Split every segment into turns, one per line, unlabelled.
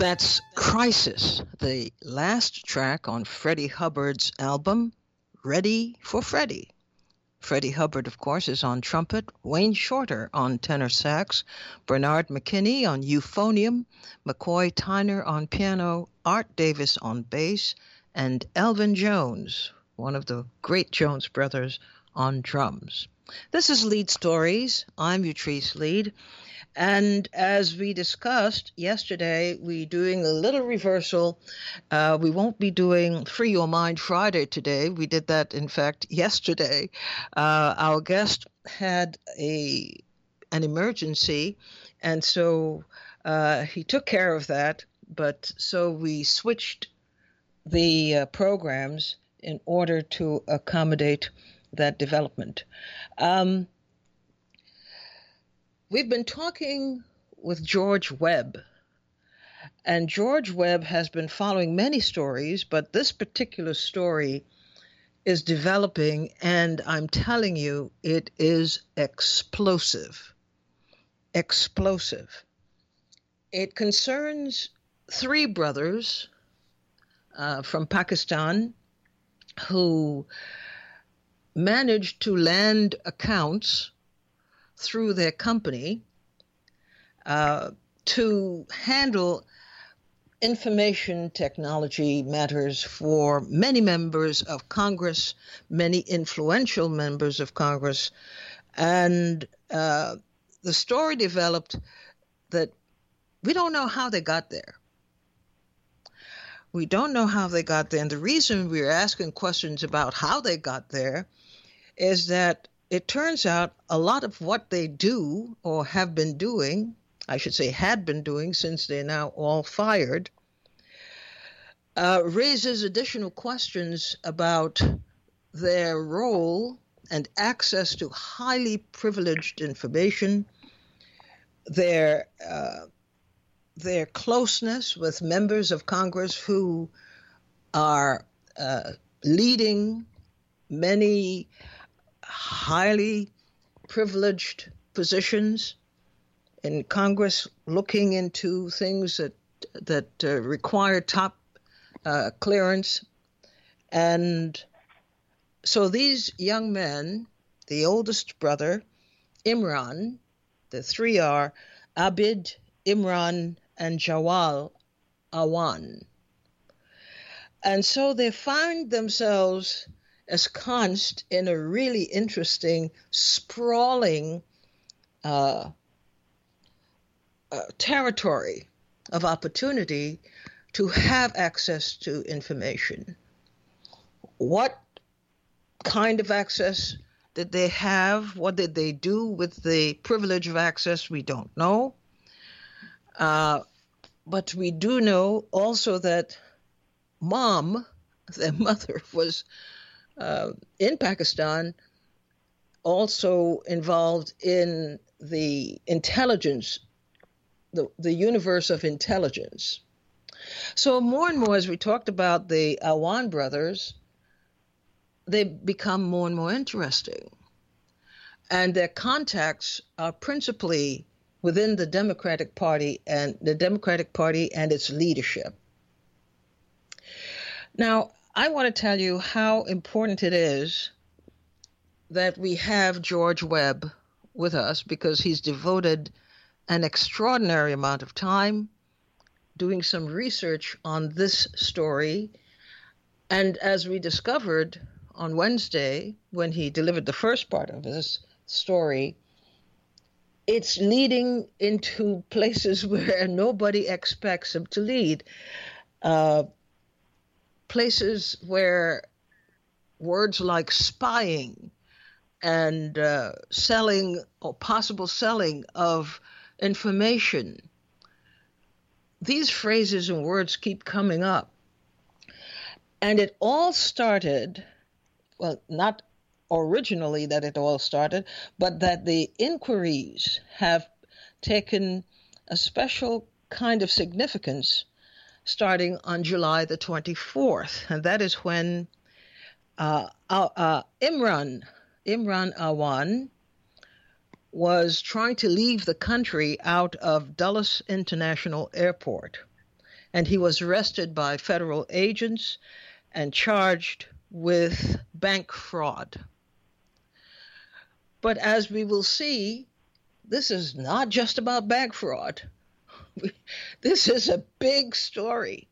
That's Crisis, the last track on Freddie Hubbard's album, Ready for Freddie. Freddie Hubbard, of course, is on trumpet, Wayne Shorter on tenor sax, Bernard McKinney on euphonium, McCoy Tyner on piano, Art Davis on bass, and Elvin Jones, one of the great Jones brothers, on drums. This is Lead Stories. I'm Utrice Lead. And as we discussed yesterday, we're doing a little reversal. We won't be doing Free Your Mind Friday today. We did that, in fact, yesterday. Our guest had an emergency, and so he took care of that. But so we switched the programs in order to accommodate that development. We've been talking with George Webb, and George Webb has been following many stories, but this particular story is developing, and I'm telling you, it is explosive. Explosive. It concerns three brothers from Pakistan who managed to land accounts through their company to handle information technology matters for many members of Congress, many influential members of Congress. And the story developed that we don't know how they got there. We don't know how they got there. And the reason we're asking questions about how they got there is that it turns out a lot of what they do or have been doing, I should say had been doing since they're now all fired, raises additional questions about their role and access to highly privileged information, their closeness with members of Congress who are leading many highly privileged positions in Congress, looking into things that require top clearance. And so these young men, the oldest brother, Imran, the three are Abid, Imran, and Jawal Awan. And so they find themselves ensconced in a really interesting, sprawling territory of opportunity to have access to information. What kind of access did they have? What did they do with the privilege of access? We don't know. But we do know also that Mom, their mother, was in Pakistan, also involved in the intelligence, the universe of intelligence. So more and more, as we talked about the Awan brothers, they become more and more interesting. And their contacts are principally within the Democratic Party and its leadership. Now, I want to tell you how important it is that we have George Webb with us, because he's devoted an extraordinary amount of time doing some research on this story. And as we discovered on Wednesday, when he delivered the first part of his story, it's leading into places where nobody expects him to lead. Places where words like spying and selling or possible selling of information, these phrases and words keep coming up. And it all started, well, not originally that it all started, but that the inquiries have taken a special kind of significance starting on July the 24th. And that is when Imran Awan was trying to leave the country out of Dulles International Airport. and he was arrested by federal agents and charged with bank fraud. But as we will see, this is not just about bank fraud. This is a big story.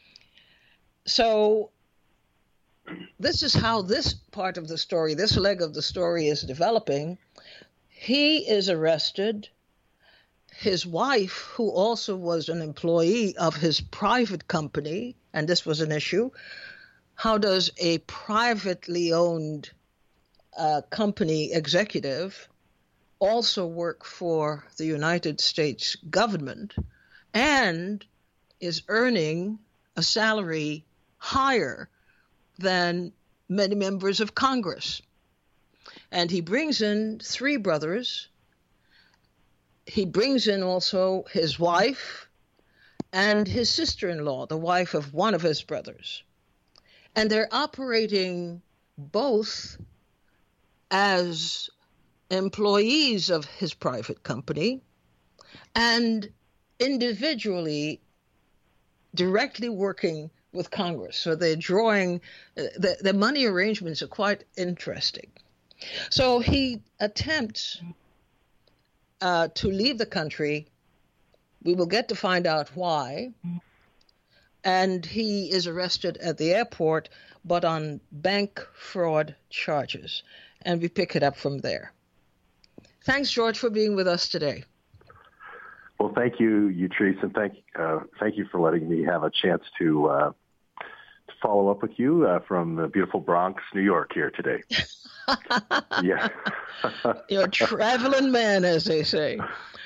So this is how this part of the story, this leg of the story is developing. He is arrested. His wife, who also was an employee of his private company, and this was an issue, how does a privately owned company executive also work for the United States government and is earning a salary higher than many members of Congress? And he brings in 3 brothers. He brings in also his wife and his sister-in-law, the wife of one of his brothers. And they're operating both as employees of his private company and individually directly working with Congress. So they're drawing, the money arrangements are quite interesting. So he attempts to leave the country. We will get to find out why. And he is arrested at the airport, but on bank fraud charges. And we pick it up from there. Thanks, George, for being with us today.
Well, thank you, Utrice, and thank you for letting me have a chance to follow up with you from the beautiful Bronx, New York, here today. Yeah,
you're a traveling man, as they say.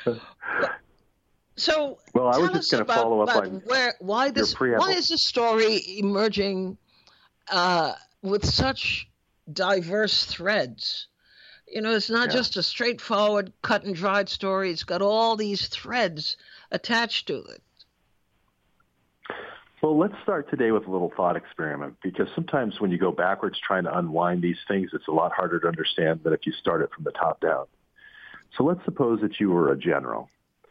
So,
well, I was just going to follow up on
why is this story emerging with such diverse threads? You know, it's not just a straightforward, cut and dried story. It's got all these threads attached to it.
Well, let's start today with a little thought experiment, because sometimes when you go backwards trying to unwind these things, it's a lot harder to understand than if you start it from the top down. So let's suppose that you were a general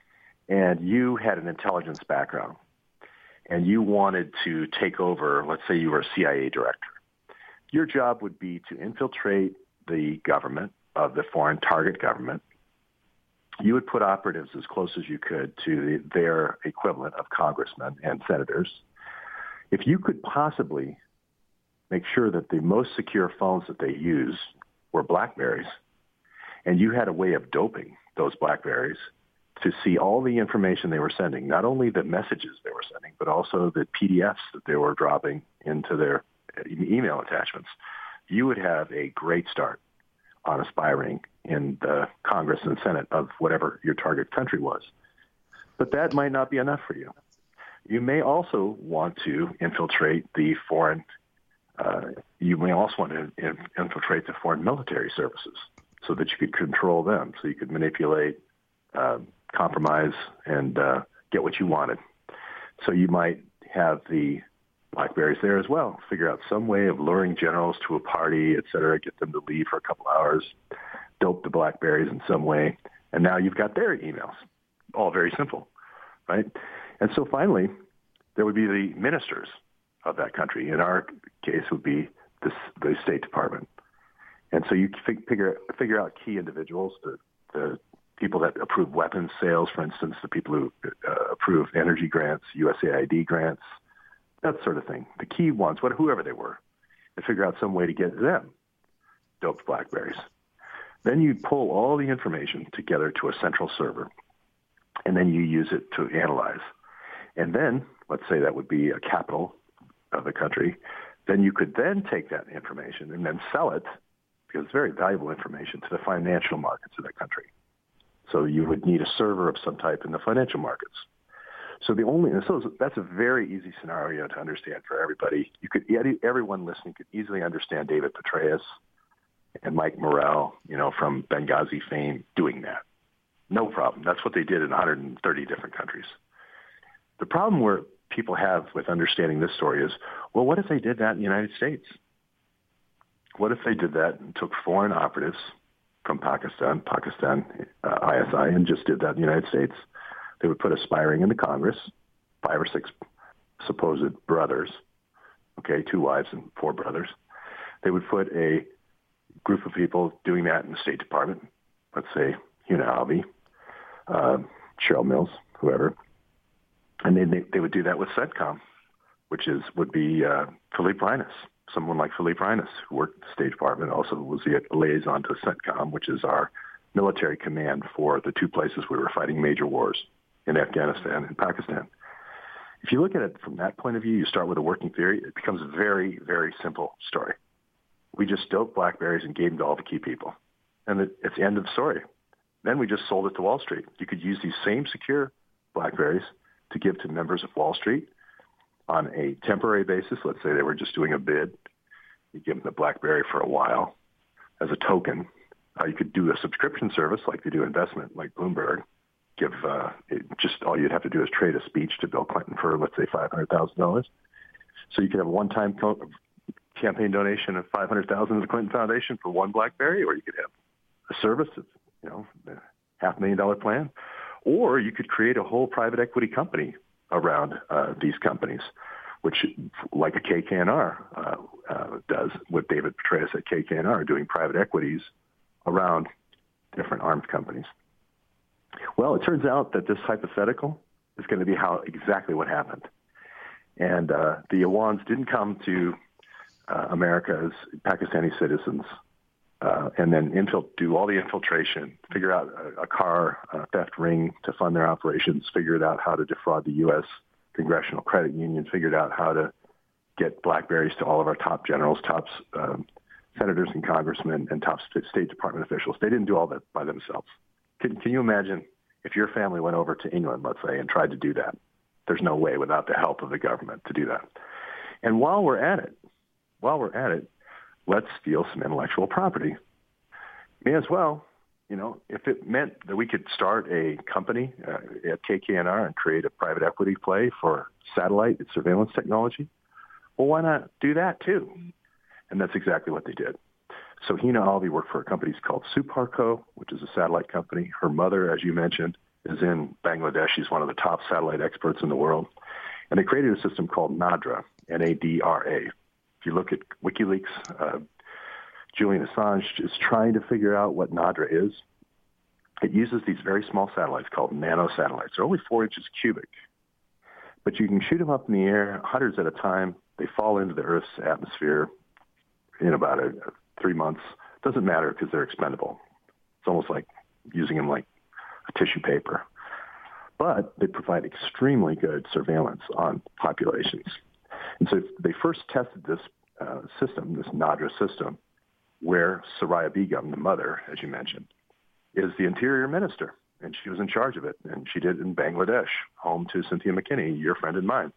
and you had an intelligence background and you wanted to take over, let's say you were a CIA director. Your job would be to infiltrate the government of the foreign target government. You would put operatives as close as you could to their equivalent of congressmen and senators. If you could possibly make sure that the most secure phones that they use were BlackBerries, and you had a way of doping those BlackBerries to see all the information they were sending, not only the messages they were sending, but also the PDFs that they were dropping into their email attachments, you would have a great start on a spy ring in the Congress and Senate of whatever your target country was. But that might not be enough for you. You may also want to infiltrate the foreign, you may also want to infiltrate the foreign military services so that you could control them, so you could manipulate, compromise, and get what you wanted. So you might have the BlackBerries there as well, figure out some way of luring generals to a party, et cetera, get them to leave for a couple hours, dope the BlackBerries in some way, and now you've got their emails. All very simple, right? And so finally, there would be the ministers of that country. In our case, would be the State Department. And so you figure out key individuals, the people that approve weapons sales, for instance, the people who approve energy grants, USAID grants, that sort of thing. The key ones, whoever they were, and figure out some way to get them doped BlackBerries. Then you pull all the information together to a central server, and then you use it to analyze. And then, let's say that would be a capital of the country, then you could then take that information and then sell it, because it's very valuable information, to the financial markets of that country. So you would need a server of some type in the financial markets. So that's a very easy scenario to understand for everybody. Everyone listening could easily understand David Petraeus and Mike Morrell, from Benghazi fame, doing that. No problem. That's what they did in 130 different countries. The problem where people have with understanding this story is, well, what if they did that in the United States? What if they did that and took foreign operatives from Pakistan, ISI, and just did that in the United States? They would put a spy ring into Congress, 5 or 6 supposed brothers, okay, 2 wives and 4 brothers. They would put a group of people doing that in the State Department, let's say Huna Alvi, Cheryl Mills, whoever, and then they would do that with CENTCOM, which would be Philippe Reines, someone like Philippe Reines, who worked at the State Department, also was the liaison to CENTCOM, which is our military command for the 2 places we were fighting major wars, in Afghanistan and Pakistan. If you look at it from that point of view, you start with a working theory, it becomes a very, very simple story. We just stoked BlackBerries and gave them to all the key people. And it's the end of the story. Then we just sold it to Wall Street. You could use these same secure BlackBerries to give to members of Wall Street on a temporary basis. Let's say they were just doing a bid. You give them the BlackBerry for a while as a token. You could do a subscription service like they do investment, like Bloomberg. Just all you'd have to do is trade a speech to Bill Clinton for, let's say, $500,000. So you could have a one-time campaign donation of $500,000 to the Clinton Foundation for 1 BlackBerry, or you could have a service of, the $500,000 plan, or you could create a whole private equity company around these companies, which, like a KKNR does, what David Petraeus at KKNR, doing private equities around different arms companies. Well, it turns out that this hypothetical is going to be exactly what happened. And the Awans didn't come to America as Pakistani citizens and then do all the infiltration, figure out a car theft ring to fund their operations, figured out how to defraud the U.S. Congressional Credit Union, figured out how to get BlackBerries to all of our top generals, top senators and congressmen, and top State Department officials. They didn't do all that by themselves. Can you imagine if your family went over to England, let's say, and tried to do that? There's no way without the help of the government to do that. And while we're at it, let's steal some intellectual property. May as well, if it meant that we could start a company at KKNR and create a private equity play for satellite and surveillance technology, well, why not do that too? And that's exactly what they did. So Hina Alvi worked for a company called Suparco, which is a satellite company. Her mother, as you mentioned, is in Bangladesh. She's one of the top satellite experts in the world. And they created a system called NADRA, N-A-D-R-A. If you look at WikiLeaks, Julian Assange is trying to figure out what NADRA is. It uses these very small satellites called nanosatellites. They're only 4 inches cubic. But you can shoot them up in the air, hundreds at a time. They fall into the Earth's atmosphere in about 3 months. Doesn't matter because they're expendable. It's almost like using them like a tissue paper. But they provide extremely good surveillance on populations. And so they first tested this system, this NADRA system, where Soraya Begum, the mother, as you mentioned, is the interior minister. And she was in charge of it. And she did it in Bangladesh, home to Cynthia McKinney, your friend and mine.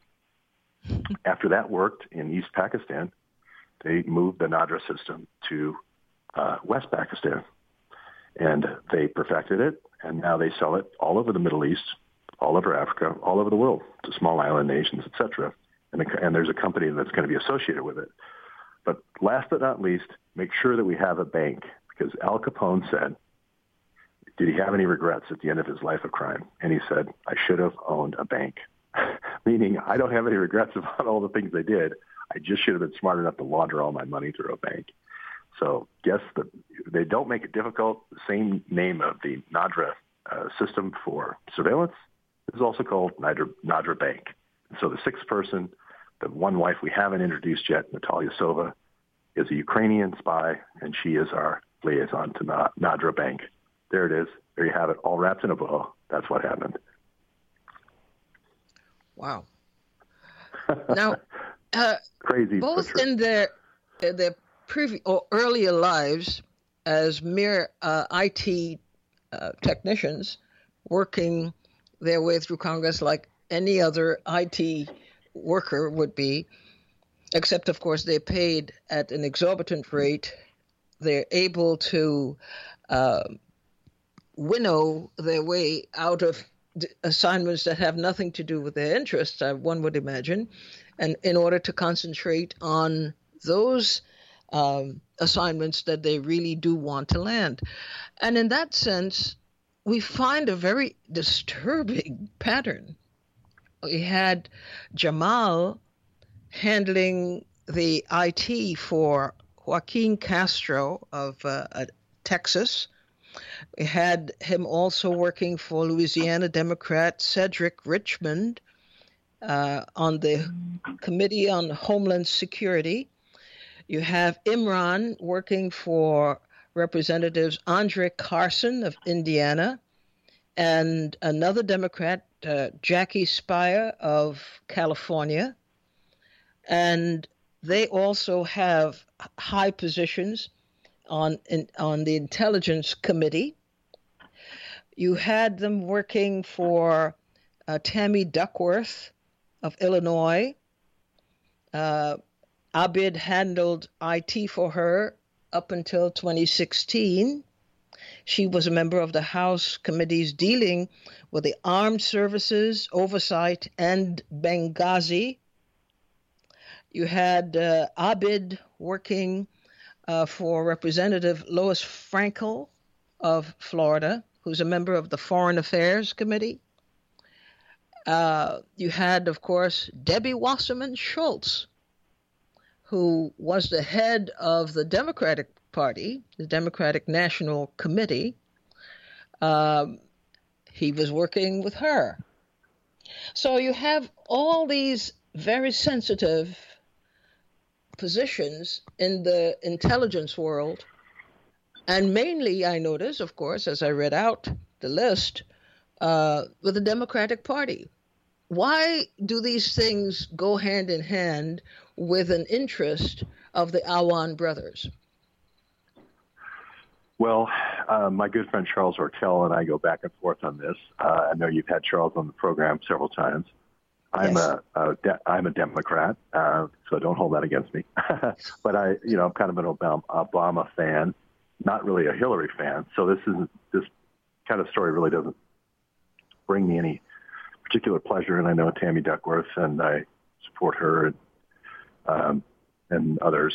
After that worked in East Pakistan, they moved the NADRA system to West Pakistan. And they perfected it, and now they sell it all over the Middle East, all over Africa, all over the world, to small island nations, et cetera. And there's a company that's going to be associated with it. But last but not least, make sure that we have a bank, because Al Capone said, did he have any regrets at the end of his life of crime? And he said, I should have owned a bank. Meaning, I don't have any regrets about all the things they did. I just should have been smart enough to launder all my money through a bank. So yes, they don't make it difficult. The same name of the NADRA system for surveillance is also called NADRA Bank. And so the 6th person, the one wife we haven't introduced yet, Natalia Sova, is a Ukrainian spy, and she is our liaison to NADRA Bank. There it is. There you have it, all wrapped in a bow. That's what happened.
Wow. Now,
crazy.
Both in their or earlier lives as mere IT technicians working their way through Congress like any other IT worker would be, except, of course, they're paid at an exorbitant rate. They're able to winnow their way out of assignments that have nothing to do with their interests, one would imagine, and in order to concentrate on those assignments that they really do want to land. And in that sense, we find a very disturbing pattern We had Jamal handling the IT for Joaquin Castro of Texas. We had him also working for Louisiana Democrat Cedric Richmond on the Committee on Homeland Security. You have Imran working for Representatives Andre Carson of Indiana and another Democrat, Jackie Speier of California. And they also have high positions on the Intelligence Committee. You had them working for Tammy Duckworth of Illinois. Abid handled IT for her up until 2016. She was a member of the House committees dealing with the Armed Services, Oversight, and Benghazi. You had Abid working for Representative Lois Frankel of Florida, who's a member of the Foreign Affairs Committee. You had, of course, Debbie Wasserman Schultz, who was the head of the Democratic Party, the Democratic National Committee. He was working with her. So you have all these very sensitive positions in the intelligence world. And mainly, I notice, of course, as I read out the list, with the Democratic Party. Why do these things go hand in hand with an interest of the Awan brothers?
Well, my good friend Charles Ortel and I go back and forth on this. I know you've had Charles on the program several times. I'm a Democrat, so don't hold that against me. But I'm kind of an Obama fan, not really a Hillary fan. So this kind of story really doesn't bring me any particular pleasure. And I know Tammy Duckworth, and I support her and others.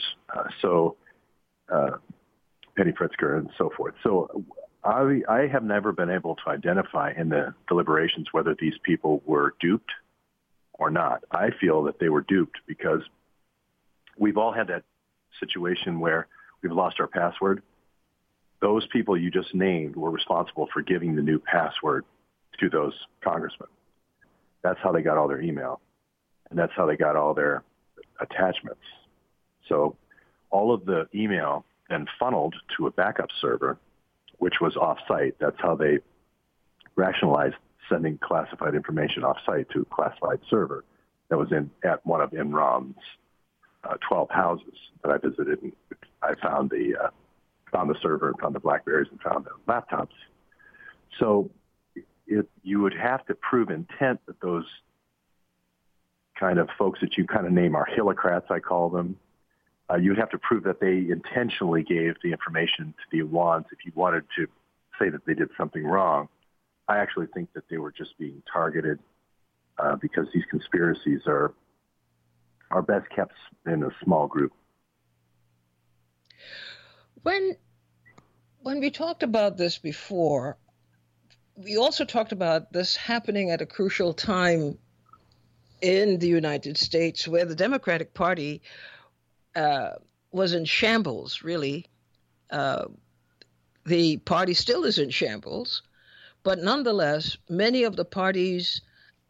Penny Pritzker and so forth. So I have never been able to identify in the deliberations whether these people were duped or not. I feel that they were duped because we've all had that situation where we've lost our password. Those people you just named were responsible for giving the new password to those congressmen. That's how they got all their email, and that's how they got all their attachments. So all of the email then funneled to a backup server, which was off-site. That's how they rationalized sending classified information off-site to a classified server that was at one of Imran's 12 houses that I visited. And I found the server and found the BlackBerries and found the laptops. So you would have to prove intent that those kind of folks that you kind of name are Hillocrats, I call them. You would have to prove that they intentionally gave the information to the Awans if you wanted to say that they did something wrong. I actually think that they were just being targeted because these conspiracies are best kept in a small group.
When we talked about this before, we also talked about this happening at a crucial time in the United States where the Democratic Party was in shambles, really. The party still is in shambles, but nonetheless, many of the party's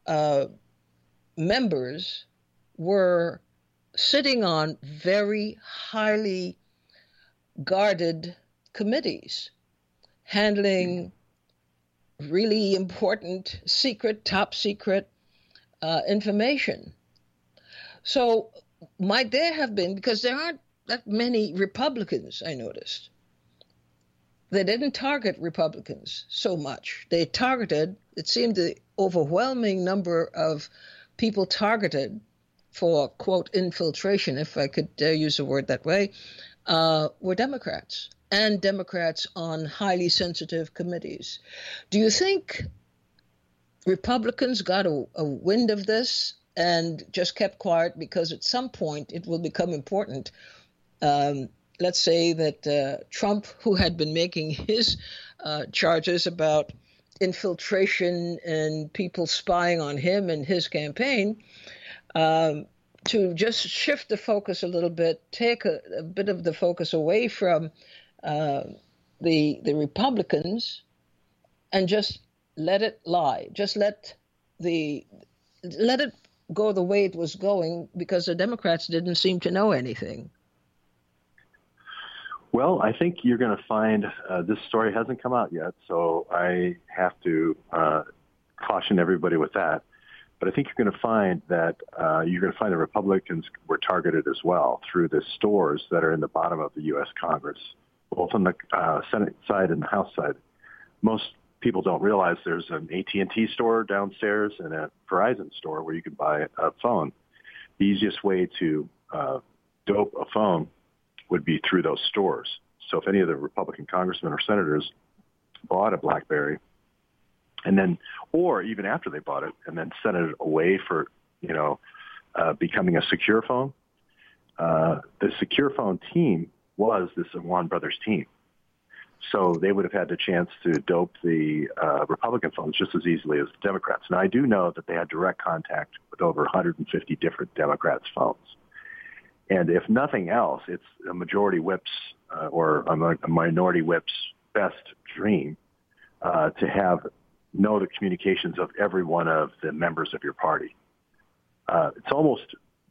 members were sitting on very highly guarded committees, handling really important, secret, top secret information. So might there have been, because there aren't that many Republicans, I noticed. They didn't target Republicans so much. They targeted, it seemed the overwhelming number of people targeted for, quote, infiltration, if I could use a word that way, were Democrats, and Democrats on highly sensitive committees. Do you think Republicans got a wind of this and just kept quiet because at some point it will become important? Let's say that Trump, who had been making his charges about infiltration and people spying on him and his campaign, to just shift the focus a little bit, take a bit of the focus away from the Republicans, and just let it lie. Just let it go the way it was going, because the Democrats didn't seem to know anything.
Well, I think you're going to find this story hasn't come out yet, so I have to caution everybody with that. But I think you're going to find that the Republicans were targeted as well through the stores that are in the bottom of the U.S. Congress, both on the Senate side and the House side. Most people don't realize there's an AT&T store downstairs and a Verizon store where you can buy a phone. The easiest way to dope a phone would be through those stores. So if any of the Republican congressmen or senators bought a BlackBerry, and then, or even after they bought it, and then sent it away for, becoming a secure phone, the secure phone team was the Swan Brothers team. So they would have had the chance to dope the Republican phones just as easily as the Democrats. Now, I do know that they had direct contact with over 150 different Democrats' phones. And if nothing else, it's a majority whip's or a minority whip's best dream to know the communications of every one of the members of your party. It's almost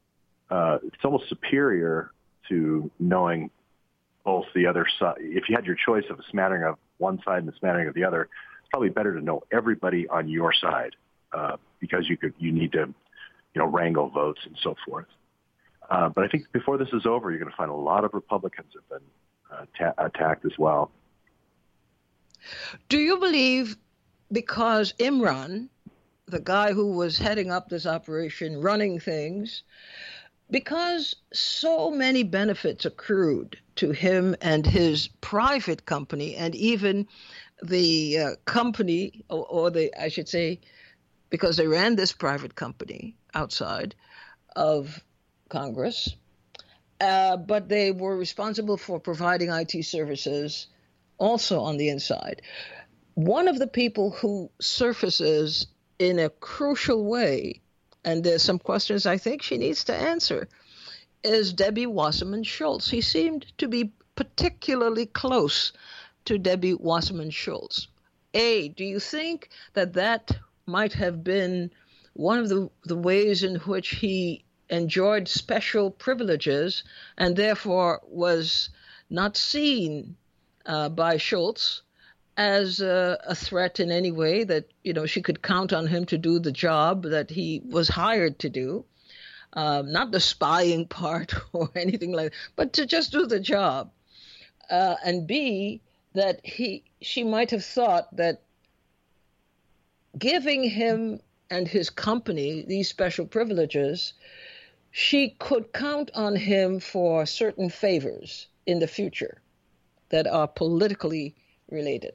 superior to knowing both the other side. If you had your choice of a smattering of one side and a smattering of the other, it's probably better to know everybody on your side because you need to wrangle votes and so forth. But I think before this is over, you're going to find a lot of Republicans have been attacked as well.
Do you believe because Imran, the guy who was heading up this operation, running things, because so many benefits accrued to him and his private company, and even the company, I should say, because they ran this private company outside of Congress, but they were responsible for providing IT services also on the inside. One of the people who surfaces in a crucial way, and there's some questions I think she needs to answer, is Debbie Wasserman Schultz. He seemed to be particularly close to Debbie Wasserman Schultz. Do you think that might have been one of the ways in which he enjoyed special privileges and therefore was not seen by Schultz as a threat in any way, that she could count on him to do the job that he was hired to do, not the spying part or anything like that, but to just do the job, and B, that she might have thought that giving him and his company these special privileges, she could count on him for certain favors in the future that are politically related.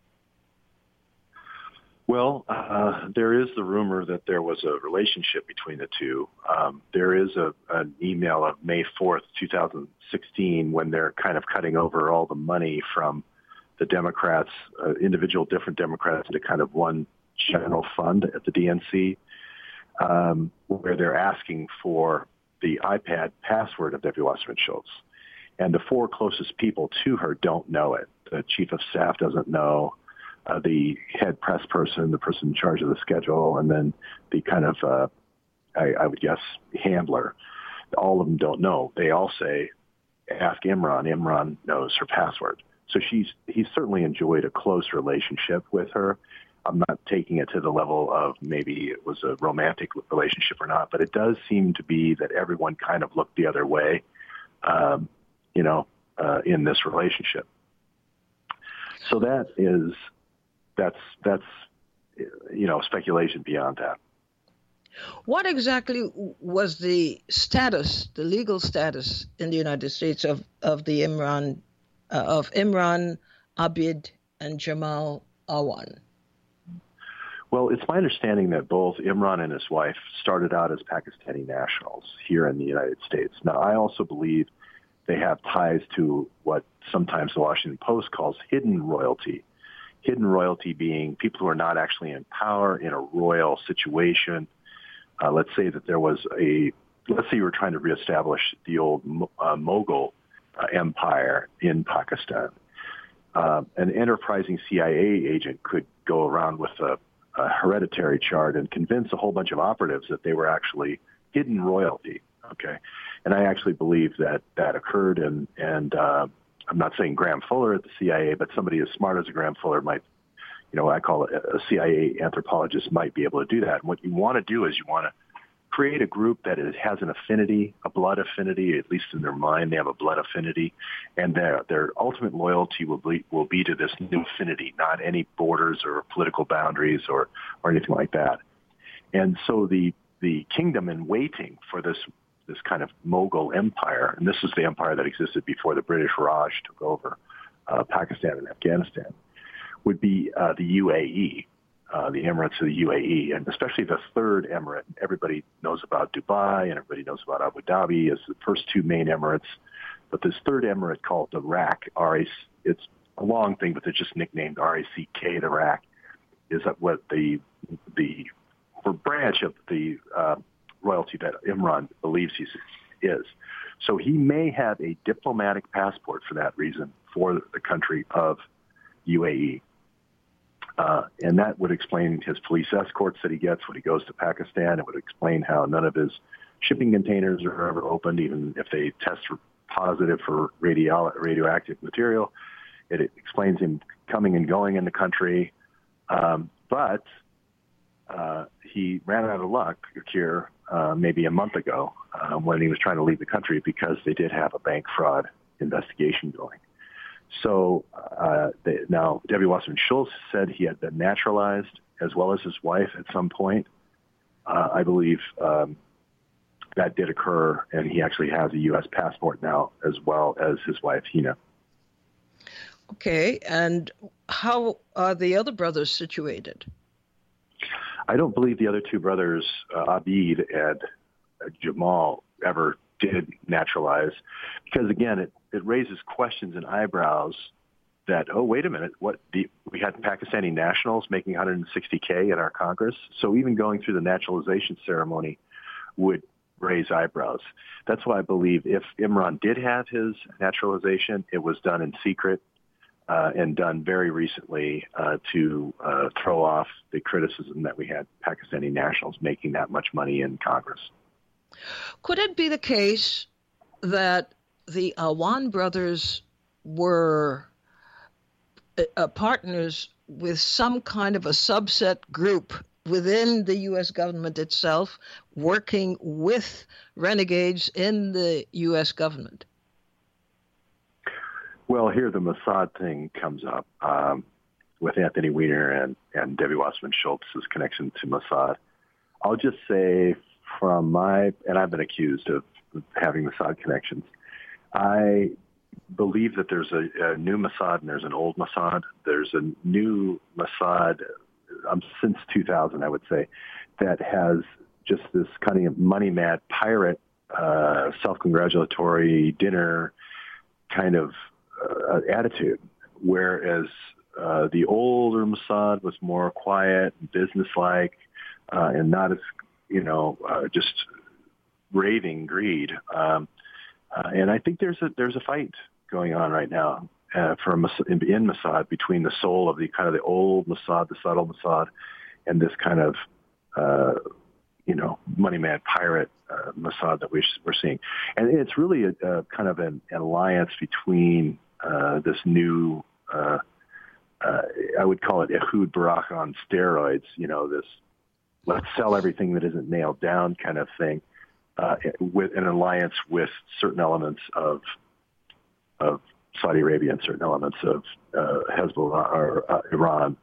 Well, there is the rumor that there was a relationship between the two. There is an email of May 4th, 2016, when they're kind of cutting over all the money from the Democrats, different Democrats, into kind of one general fund at the DNC, where they're asking for the iPad password of Debbie Wasserman Schultz. And the four closest people to her don't know it. The chief of staff doesn't know, the head press person, the person in charge of the schedule, and then the kind of, I would guess, handler. All of them don't know. They all say, ask Imran. Imran knows her password. So he's certainly enjoyed a close relationship with her. I'm not taking it to the level of maybe it was a romantic relationship or not, but it does seem to be that everyone kind of looked the other way, in this relationship. So that's speculation beyond that.
What exactly was the legal status in the United States of Imran, Abid, and Jamal Awan?
Well, it's my understanding that both Imran and his wife started out as Pakistani nationals here in the United States. Now, I also believe they have ties to what sometimes the Washington Post calls hidden royalty. hidden royalty being people who are not actually in power in a royal situation. Let's say that let's say you were trying to reestablish the old Mughal empire in Pakistan. An enterprising CIA agent could go around with a hereditary chart and convince a whole bunch of operatives that they were actually hidden royalty. Okay, and I actually believe that occurred, and I'm not saying Graham Fuller at the CIA, but somebody as smart as a Graham Fuller might, I call it a CIA anthropologist might be able to do that. And what you want to do is you want to create a group that has an affinity, a blood affinity, at least in their mind they have a blood affinity, and their ultimate loyalty will be to this new affinity, not any borders or political boundaries or anything like that. And so the kingdom in waiting for this kind of Mughal empire, and this is the empire that existed before the British Raj took over Pakistan and Afghanistan, would be the UAE. The Emirates of the UAE, and especially the third emirate. Everybody knows about Dubai and everybody knows about Abu Dhabi as the first two main emirates. But this third emirate called the RAK, it's a long thing, but it's just nicknamed RACK, the RAK, is what the branch of the royalty that Imran believes he is. So he may have a diplomatic passport for that reason for the country of UAE. And that would explain his police escorts that he gets when he goes to Pakistan. It would explain how none of his shipping containers are ever opened, even if they test positive for radioactive material. It explains him coming and going in the country. But he ran out of luck here maybe a month ago when he was trying to leave the country because they did have a bank fraud investigation going. So now Debbie Wasserman Schultz said he had been naturalized as well as his wife at some point. I believe that did occur, and he actually has a U.S. passport now as well as his wife, Hina.
Okay, and how are the other brothers situated?
I don't believe the other two brothers, Abid and Jamal, ever did naturalize, because again, it raises questions and eyebrows that, oh, wait a minute, we had Pakistani nationals making $160K in our Congress, so even going through the naturalization ceremony would raise eyebrows. That's why I believe if Imran did have his naturalization, it was done in secret and done very recently to throw off the criticism that we had Pakistani nationals making that much money in Congress.
Could it be the case that the Awan brothers were partners with some kind of a subset group within the U.S. government itself, working with renegades in the U.S. government?
Well, here the Mossad thing comes up with Anthony Weiner and Debbie Wasserman Schultz's connection to Mossad. I'll just say and I've been accused of having Mossad connections. I believe that there's a new Mossad and there's an old Mossad. There's a new Mossad since 2000, I would say, that has just this kind of money-mad pirate, self-congratulatory dinner kind of attitude, whereas the older Mossad was more quiet and businesslike and not as, just raving greed. And I think there's a fight going on right now in Mossad between the soul of the kind of the old Mossad, the subtle Mossad, and this kind of money-mad pirate Mossad that we're seeing. And it's really a kind of an alliance between this new, I would call it Ehud Barak on steroids, this let's sell everything that isn't nailed down kind of thing, with an alliance with certain elements of Saudi Arabia and certain elements of Hezbollah or Iran.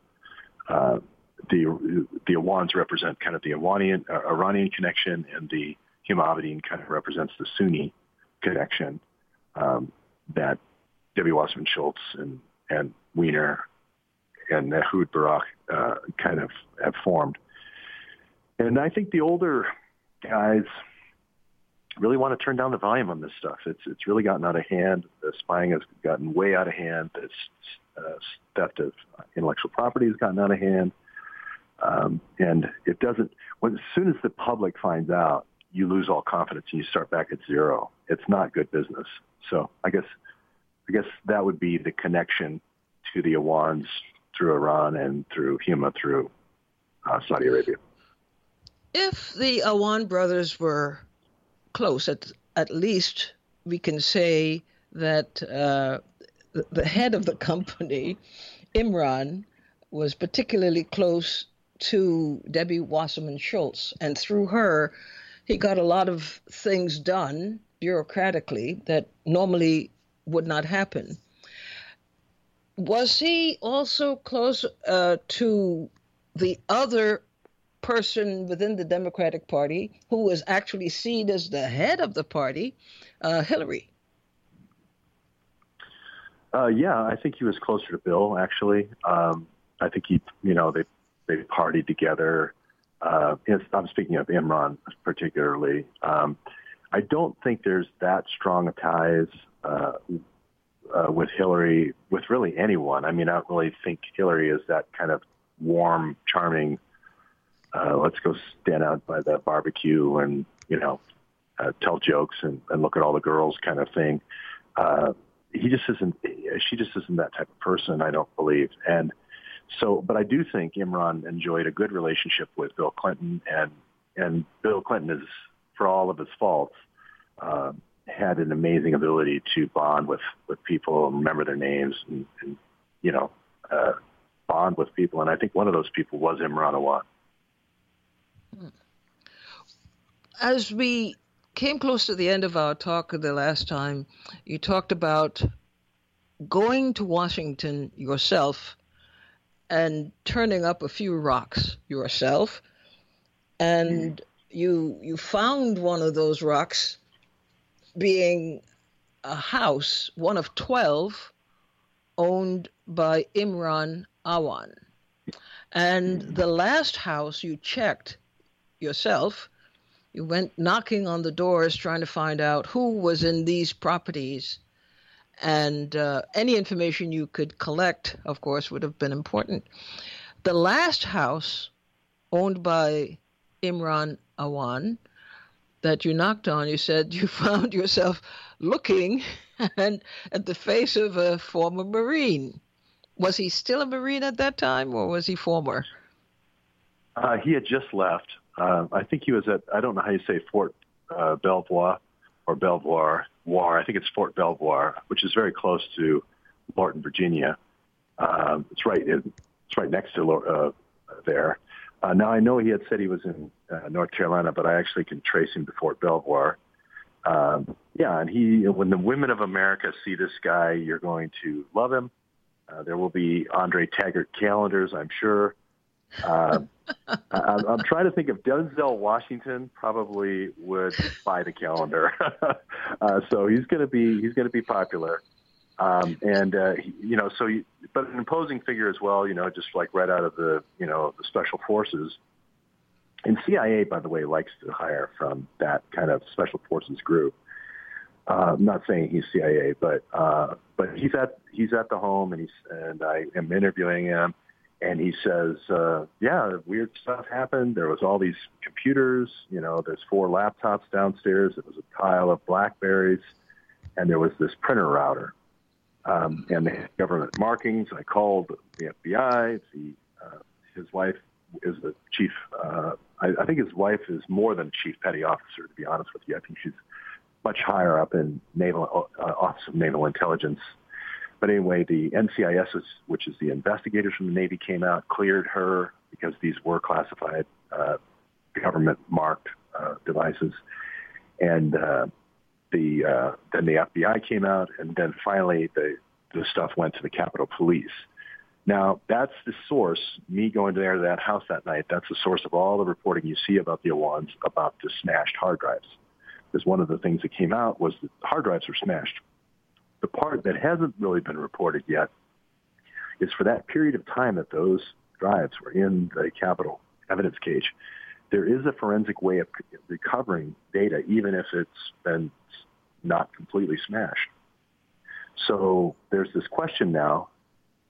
The Awans represent kind of the Iranian connection, and the Himabadin kind of represents the Sunni connection that Debbie Wasserman Schultz and Weiner and Ehud Barak kind of have formed. And I think the older guys really want to turn down the volume on this stuff. It's really gotten out of hand. The spying has gotten way out of hand. theft of intellectual property has gotten out of hand. And it doesn't, as soon as the public finds out, you lose all confidence and you start back at zero. It's not good business. So I guess that would be the connection to the Awans through Iran and through Huma through Saudi Arabia.
If the Awan brothers were close, at least we can say that the head of the company, Imran, was particularly close to Debbie Wasserman Schultz, and through her, he got a lot of things done bureaucratically that normally would not happen. Was he also close to the other person within the Democratic Party who was actually seen as the head of the party, Hillary?
Yeah, I think he was closer to Bill, actually. I think they partied together. I'm speaking of Imran particularly. I don't think there's that strong of ties with Hillary, with really anyone. I mean, I don't really think Hillary is that kind of warm, charming, let's go stand out by the barbecue and, tell jokes and look at all the girls kind of thing. She just isn't that type of person, I don't believe. And so, but I do think Imran enjoyed a good relationship with Bill Clinton, and Bill Clinton is, for all of his faults, had an amazing ability to bond with people and remember their names and bond with people. And I think one of those people was Imran Awan.
As we came close to the end of our talk the last time, you talked about going to Washington yourself and turning up a few rocks yourself. And you found one of those rocks being a house, one of 12, owned by Imran Awan. And the last house you checked yourself, you went knocking on the doors trying to find out who was in these properties. And any information you could collect, of course, would have been important. The last house owned by Imran Awan that you knocked on, you said you found yourself looking at the face of a former Marine. Was he still a Marine at that time, or was he former?
He had just left. I think he was at, I don't know how you say Fort Belvoir or Belvoir. I think it's Fort Belvoir, which is very close to Lorton, Virginia. It's right next to there. Now, I know he had said he was in North Carolina, but I actually can trace him to Fort Belvoir. And when the women of America see this guy, you're going to love him. There will be Andre Taggart calendars, I'm sure. I'm trying to think if Denzel Washington probably would buy the calendar. So he's going to be popular. But an imposing figure as well, just like right out of the special forces. And CIA, by the way, likes to hire from that kind of special forces group. I'm not saying he's CIA, but he's at the home, and I am interviewing him, and he says, weird stuff happened. There was all these computers, there's 4 laptops downstairs. There was a pile of BlackBerries, and there was this printer router. And they had government markings. I called the FBI. His wife is the chief. I think his wife is more than chief petty officer, to be honest with you. I think she's much higher up in Naval Office of Naval Intelligence. But anyway, the NCIS, which is the investigators from the Navy, came out, cleared her because these were classified government-marked devices. And then the FBI came out, and then finally the stuff went to the Capitol Police. Now, that's the source, me going there to that house that night, that's the source of all the reporting you see about the Awans, about the smashed hard drives. Because one of the things that came out was that the hard drives were smashed. The part that hasn't really been reported yet is for that period of time that those drives were in the Capitol evidence cage, there is a forensic way of recovering data, even if it's been not completely smashed. So there's this question now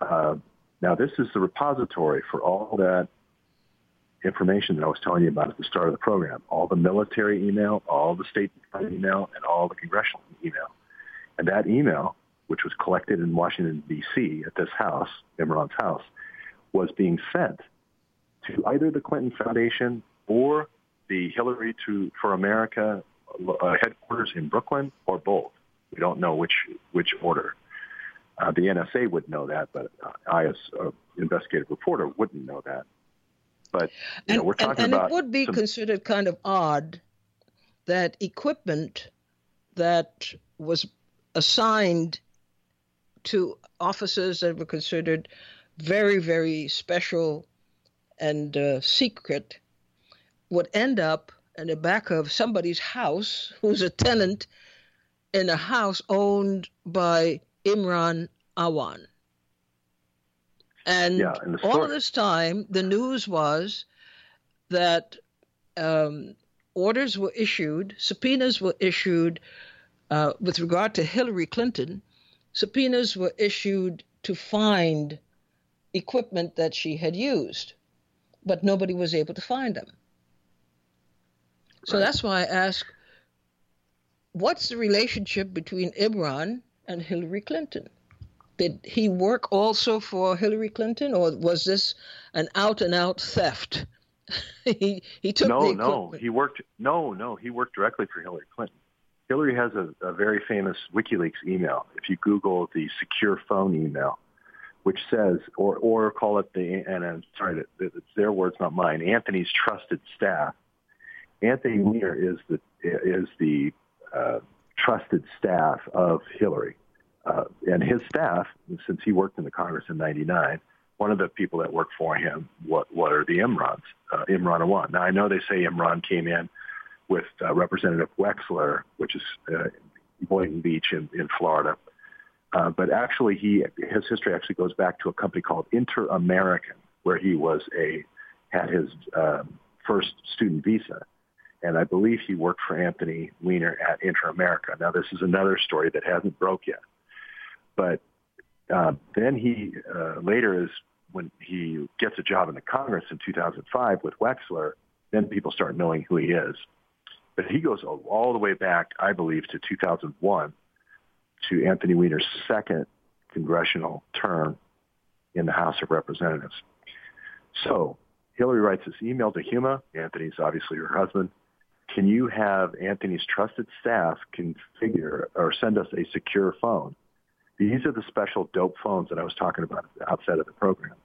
Now, this is the repository for all that information that I was telling you about at the start of the program, all the military email, all the State Department email, and all the congressional email. And that email, which was collected in Washington, D.C. at this house, Imran's house, was being sent to either the Clinton Foundation or the Hillary for America headquarters in Brooklyn, or both. We don't know which order. The NSA would know that, but I, as an investigative reporter, wouldn't know that. But we're talking about...
And it would be considered kind of odd that equipment that was assigned to officers that were considered very, very special and secret would end up in the back of somebody's house who's a tenant in a house owned by Imran Awan. And all of this time, the news was that orders were issued, subpoenas were issued with regard to Hillary Clinton. Subpoenas were issued to find equipment that she had used, but nobody was able to find them. So that's why I ask, what's the relationship between Imran and Hillary Clinton? Did he work also for Hillary Clinton, or was this an out-and-out theft? he took the equipment.
He worked directly for Hillary Clinton. Hillary has a very famous WikiLeaks email. If you Google the secure phone email, which says, or call it and I'm sorry, it's their words, not mine, Anthony's trusted staff. Anthony Weiner is the trusted staff of Hillary. And his staff, since he worked in the Congress in 1999, one of the people that worked for him what are the Imrans, Imran Awan. Now, I know they say Imran came in with Representative Wexler, which is Boynton Beach in Florida. But actually, his history actually goes back to a company called Inter-American, where he had his first student visa. And I believe he worked for Anthony Weiner at Inter-America. Now, this is another story that hasn't broke yet. But then he later is when he gets a job in the Congress in 2005 with Wexler, then people start knowing who he is. But he goes all the way back, I believe, to 2001, to Anthony Weiner's second congressional term in the House of Representatives. So Hillary writes this email to Huma. Anthony's obviously her husband. Can you have Anthony's trusted staff configure or send us a secure phone? These are the special dope phones that I was talking about at the outset of the program.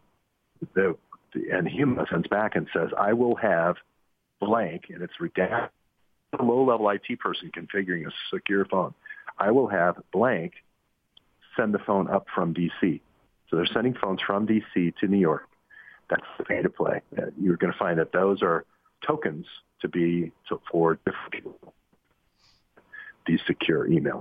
And Huma sends back and says, I will have blank, and it's redacted, a low-level IT person configuring a secure phone. I will have blank send the phone up from D.C. So they're sending phones from D.C. to New York. That's the pay-to-play. You're going to find that those are tokens for different people, these secure emails.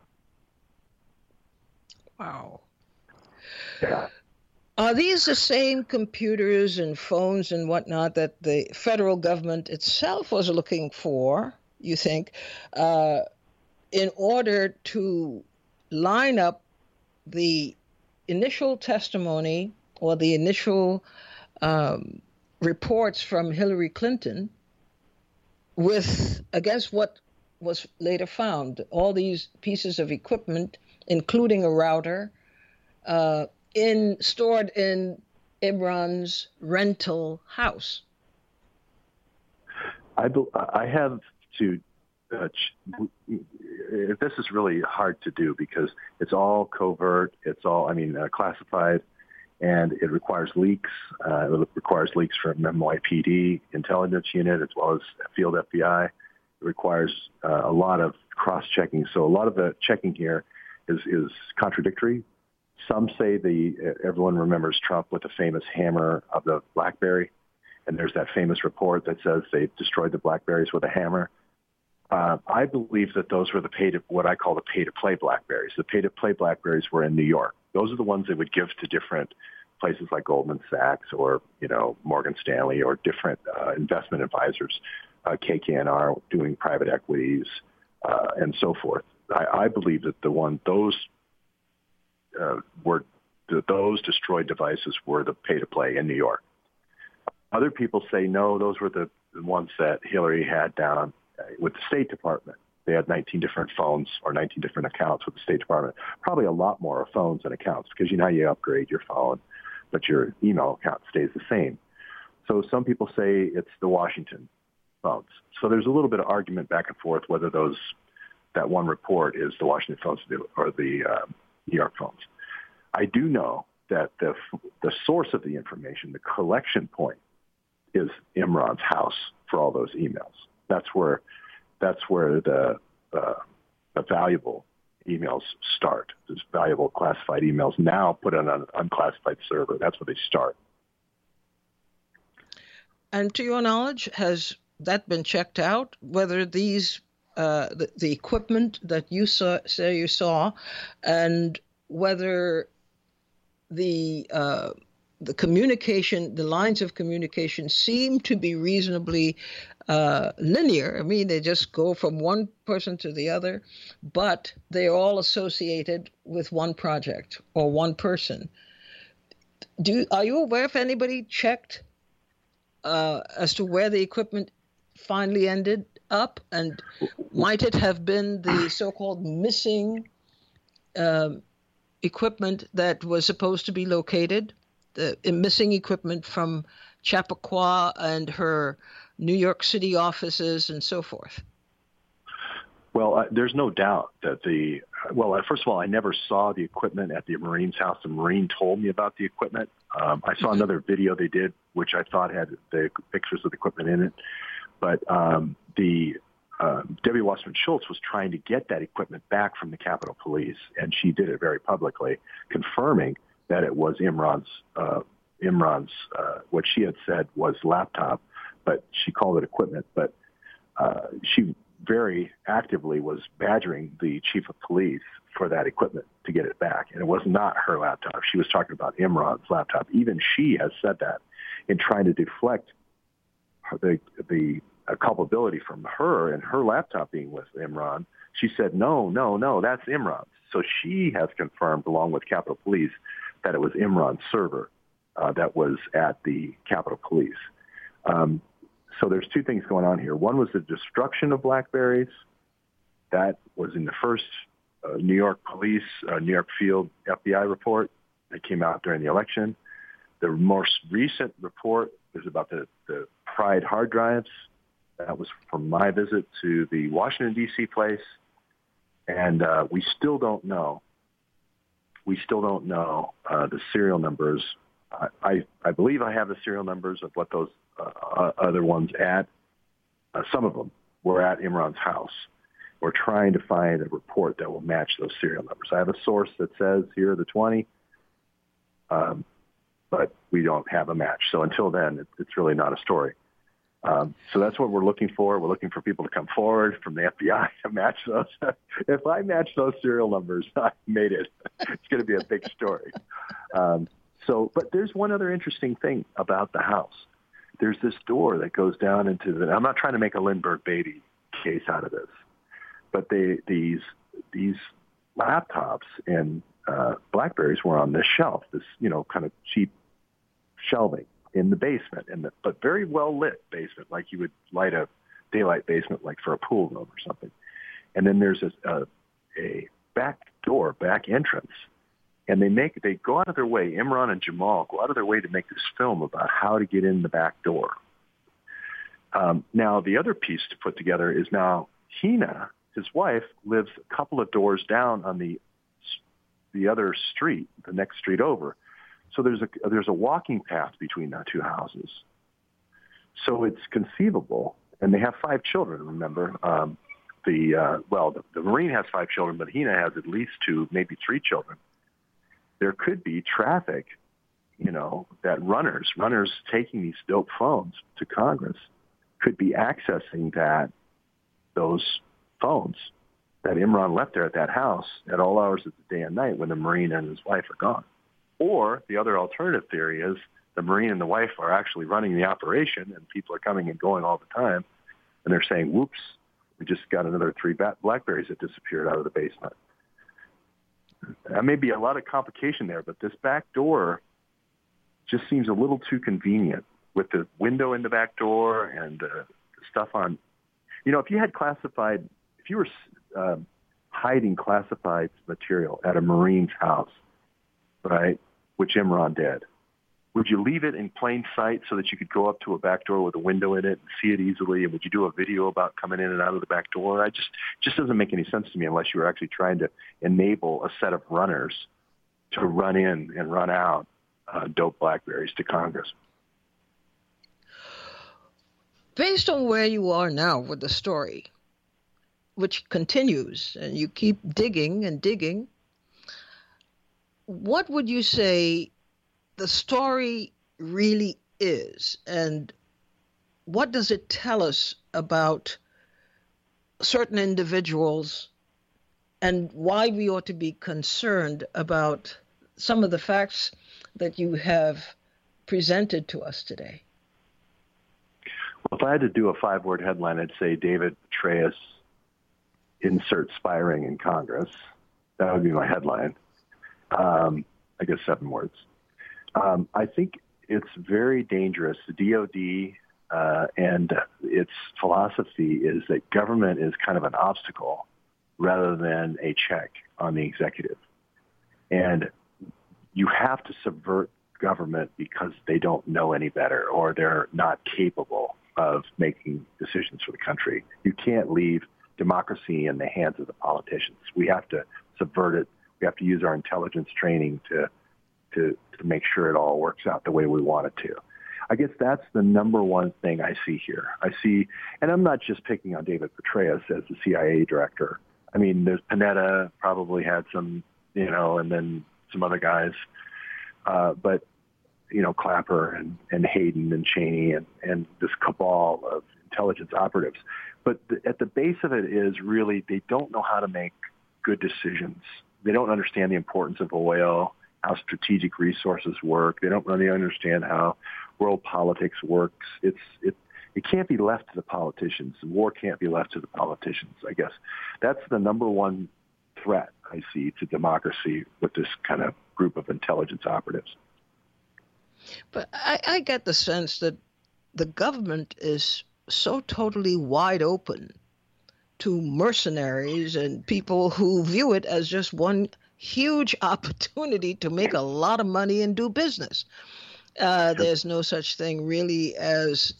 Wow.
Yeah.
Are these the same computers and phones and whatnot that the federal government itself was looking for, you think, in order to line up the initial testimony or the initial reports from Hillary Clinton against what was later found? All these pieces of equipment, including a router, stored in Imran's rental house.
I have to. This is really hard to do because it's all covert. It's all, classified, and it requires leaks. It requires leaks from NYPD intelligence unit as well as field FBI. It requires a lot of cross-checking. So a lot of the checking here is contradictory. Some say everyone remembers Trump with the famous hammer of the BlackBerry, and there's that famous report that says they destroyed the BlackBerries with a hammer. I believe that those were what I call the pay-to-play BlackBerries. The pay-to-play BlackBerries were in New York. Those are the ones they would give to different places like Goldman Sachs or Morgan Stanley or different investment advisors, KKR doing private equities and so forth. I believe that those were those destroyed devices were the pay-to-play in New York. Other people say, no, those were the ones that Hillary had down with the State Department. They had 19 different phones or 19 different accounts with the State Department. Probably a lot more phones than accounts because you know you upgrade your phone, but your email account stays the same. So some people say it's the Washington phones. So there's a little bit of argument back and forth whether that one report is the Washington phones or the New York phones. I do know that the source of the information, the collection point, is Imran's house for all those emails. That's where the valuable emails start. Those valuable classified emails now put on an unclassified server. That's where they start.
And to your knowledge, has that been checked out? Whether these the equipment that you saw, and whether the communication, the lines of communication seem to be reasonably linear. I mean, they just go from one person to the other, but they are all associated with one project or one person. Are you aware if anybody checked as to where the equipment finally ended up, and might it have been the so-called missing equipment that was supposed to be located, the missing equipment from Chappaqua and her New York City offices and so forth?
Well, there's no doubt that first of all, I never saw the equipment at the Marine's house. The Marine told me about the equipment. I saw another video they did, which I thought had the pictures of the equipment in it. But Debbie Wasserman Schultz was trying to get that equipment back from the Capitol Police, and she did it very publicly, confirming that it was Imran's what she had said was laptop, but she called it equipment. But she very actively was badgering the chief of police for that equipment to get it back, and it was not her laptop. She was talking about Imran's laptop. Even she has said that in trying to deflect the culpability from her and her laptop being with Imran. She said, no, that's Imran's. So she has confirmed, along with Capitol Police, that it was Imran's server that was at the Capitol Police. So there's two things going on here. One was the destruction of BlackBerries. That was in the first New York Police, New York Field FBI report that came out during the election. The most recent report is about the Pride hard drives. That was from my visit to the Washington, D.C. place. And we still don't know. We still don't know the serial numbers. I believe I have the serial numbers of what those other ones at. Some of them were at Imran's house. We're trying to find a report that will match those serial numbers. I have a source that says here are the 20, but we don't have a match. So until then, it's really not a story. So that's what we're looking for. We're looking for people to come forward from the FBI to match those. If I match those serial numbers, I made it. It's going to be a big story. But there's one other interesting thing about the house. There's this door that goes down into I'm not trying to make a Lindbergh baby case out of this, but these laptops and BlackBerries were on this shelf, this kind of cheap shelving in the basement, but very well lit basement, like you would light a daylight basement, like for a pool room or something. And then there's a back door, back entrance, and they go out of their way. Imran and Jamal go out of their way to make this film about how to get in the back door. Now the other piece to put together is now Hina, his wife, lives a couple of doors down on the other street, the next street over. So there's a walking path between the two houses. So it's conceivable, and they have 5 children. Remember, the Marine has 5 children, but Hina has at least 2, maybe 3 children. There could be traffic, that runners taking these dope phones to Congress could be accessing those phones that Imran left there at that house at all hours of the day and night when the Marine and his wife are gone. Or the other alternative theory is the Marine and the wife are actually running the operation, and people are coming and going all the time, and they're saying, whoops, we just got another 3 BlackBerries that disappeared out of the basement. There may be a lot of complication there, but this back door just seems a little too convenient with the window in the back door and stuff on. If you had classified, if you were hiding classified material at a Marine's house, right, which Imran did, would you leave it in plain sight so that you could go up to a back door with a window in it and see it easily? And would you do a video about coming in and out of the back door? Just doesn't make any sense to me unless you were actually trying to enable a set of runners to run in and run out dope blackberries to Congress.
Based on where you are now with the story, which continues, and you keep digging and digging, what would you say the story really is, and what does it tell us about certain individuals and why we ought to be concerned about some of the facts that you have presented to us today?
Well, if I had to do a 5-word headline, I'd say David Petraeus insert spy ring in Congress. That would be my headline. I guess 7 words. I think it's very dangerous. The DOD and its philosophy is that government is kind of an obstacle rather than a check on the executive. And you have to subvert government because they don't know any better or they're not capable of making decisions for the country. You can't leave democracy in the hands of the politicians. We have to subvert it. We have to use our intelligence training to make sure it all works out the way we want it to. I guess that's the number one thing I see here. And I'm not just picking on David Petraeus as the CIA director. I mean, there's Panetta probably had some, and then some other guys. But, Clapper and Hayden and Cheney and this cabal of intelligence operatives. But at the base of it is really they don't know how to make good decisions. They don't understand the importance of oil, how strategic resources work. They don't really understand how world politics works. It can't be left to the politicians. War can't be left to the politicians, I guess. That's the number one threat I see to democracy with this kind of group of intelligence operatives.
But I get the sense that the government is so totally wide open to mercenaries and people who view it as just one huge opportunity to make a lot of money and do business. There's no such thing really as,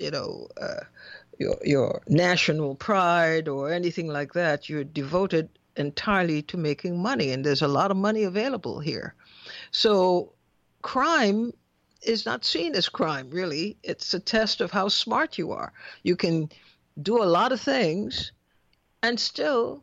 your national pride or anything like that. You're devoted entirely to making money, and there's a lot of money available here. So crime is not seen as crime, really. It's a test of how smart you are. You can do a lot of things and still,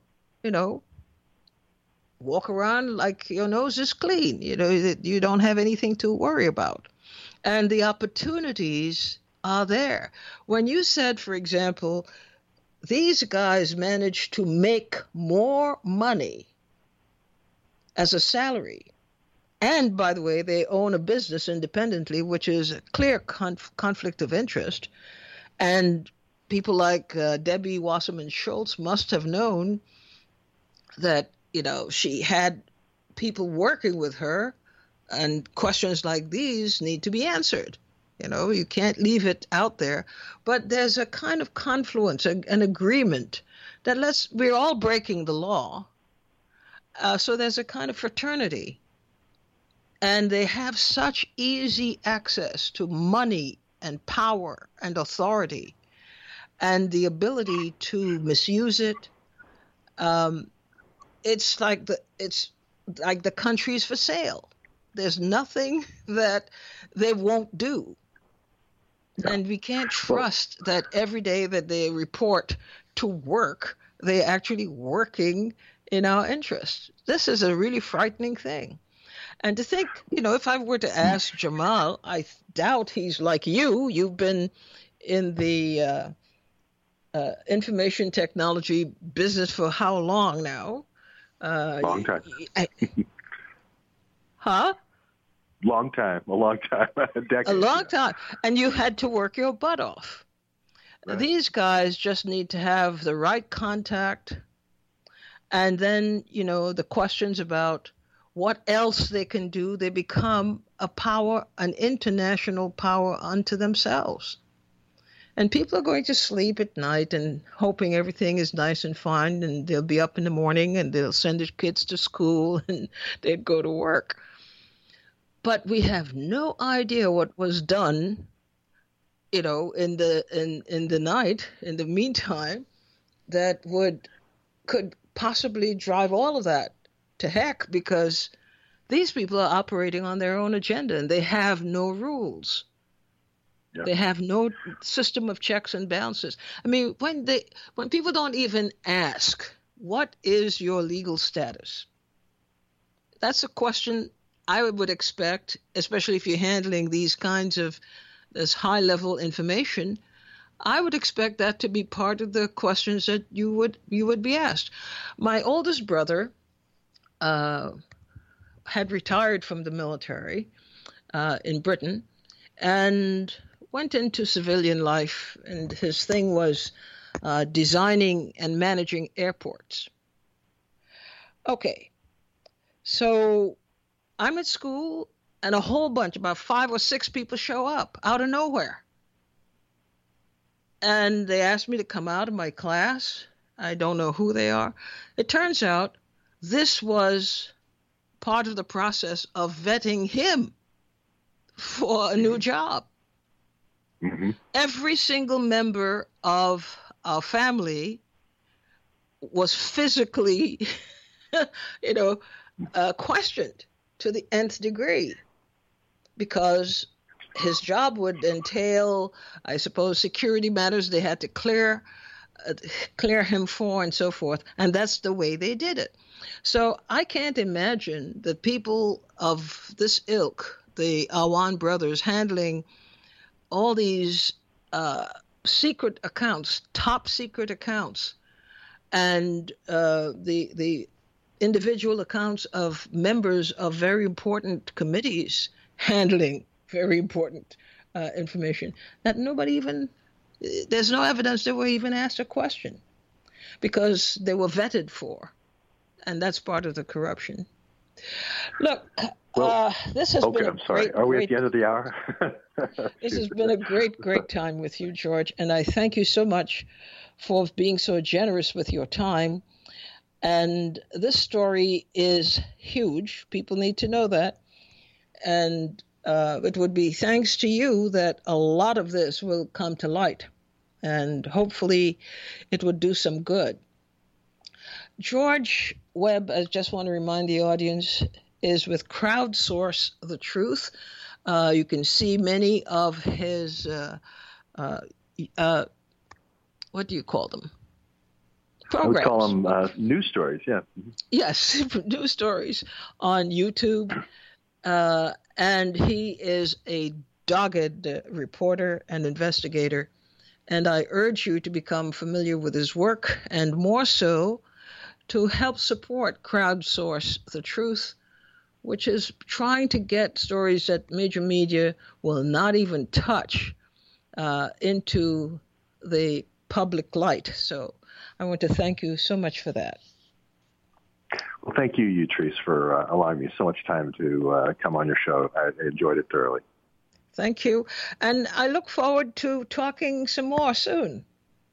walk around like your nose is clean. You don't have anything to worry about. And the opportunities are there. When you said, for example, these guys managed to make more money as a salary. And, by the way, they own a business independently, which is a clear conflict of interest. And people like Debbie Wasserman Schultz must have known that, she had people working with her, and questions like these need to be answered. You can't leave it out there. But there's a kind of confluence, an agreement that we're all breaking the law. So there's a kind of fraternity. And they have such easy access to money and power and authority and the ability to misuse it. It's like the country's for sale. There's nothing that they won't do. And we can't trust that every day that they report to work, they're actually working in our interest. This is a really frightening thing. And to think, if I were to ask Jamal, I doubt he's like you. You've been in the information technology business for how long now?
Long time.
Huh?
A long time. A decade.
A long time. And you had to work your butt off. Right. These guys just need to have the right contact. And then, the questions about what else they can do, they become a power, an international power unto themselves. And people are going to sleep at night and hoping everything is nice and fine, and they'll be up in the morning and they'll send their kids to school and they'd go to work. But we have no idea what was done, in the night, in the meantime, that could possibly drive all of that to heck, because these people are operating on their own agenda and they have no rules. Yep. They have no system of checks and balances. I mean, when people don't even ask, what is your legal status? That's a question I would expect, especially if you're handling these kinds of this high-level information. I would expect that to be part of the questions that you would be asked. My oldest brother had retired from the military in Britain and went into civilian life, and his thing was designing and managing airports. Okay, so I'm at school, and a whole bunch, about 5 or 6 people show up out of nowhere. And they asked me to come out of my class. I don't know who they are. It turns out this was part of the process of vetting him for a new job. Mm-hmm. Every single member of our family was physically, questioned to the nth degree, because his job would entail, I suppose, security matters they had to clear him for, and so forth. And that's the way they did it. So I can't imagine that people of this ilk, the Awan brothers, handling all these secret accounts, top secret accounts, and the individual accounts of members of very important committees handling very important information, that there's no evidence they were even asked a question, because they were vetted for. And that's part of the corruption. Look, this has been
I'm sorry. Are we at the end of the hour?
This has been a great time with you, George, and I thank you so much for being so generous with your time. And this story is huge. People need to know that. And it would be thanks to you that a lot of this will come to light, and hopefully it would do some good. George Webb, I just want to remind the audience, is with Crowdsource the Truth. You can see many of his, what do you call them? Programs.
I would call them news stories, yeah. Mm-hmm.
Yes, news stories on YouTube. And he is a dogged reporter and investigator. And I urge you to become familiar with his work, and more so to help support Crowdsource the Truth, which is trying to get stories that major media will not even touch into the public light. So I want to thank you so much for that.
Well, thank you, Utrice, for allowing me so much time to come on your show. I enjoyed it thoroughly.
Thank you. And I look forward to talking some more soon.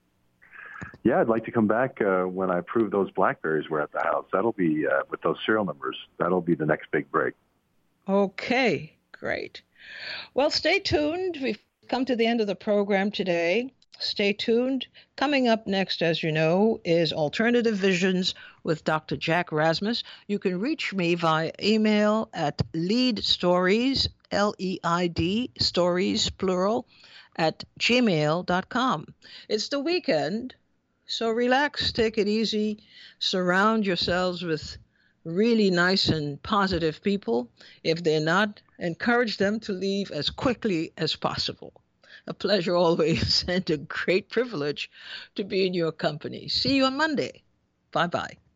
Yeah, I'd like to come back when I prove those BlackBerries were at the house. That'll be, with those serial numbers, that'll be the next big break.
Okay, great. Well, stay tuned. We've come to the end of the program today. Stay tuned. Coming up next, as you know, is Alternative Visions with Dr. Jack Rasmus. You can reach me via email at leadstories, L-E-I-D, stories, plural, at gmail.com. It's the weekend, so relax, take it easy, surround yourselves with really nice and positive people. If they're not, encourage them to leave as quickly as possible. A pleasure always, and a great privilege to be in your company. See you on Monday. Bye-bye.